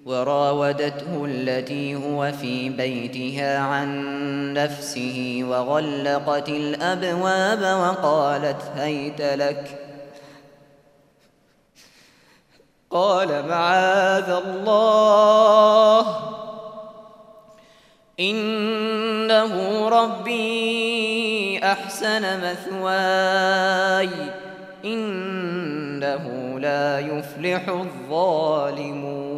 وراودته التي هو في بيتها عن نفسه وغلقت الأبواب وقالت هيت لك، قال معاذ الله إنه ربي أحسن مثواي إنه لا يفلح الظالمون.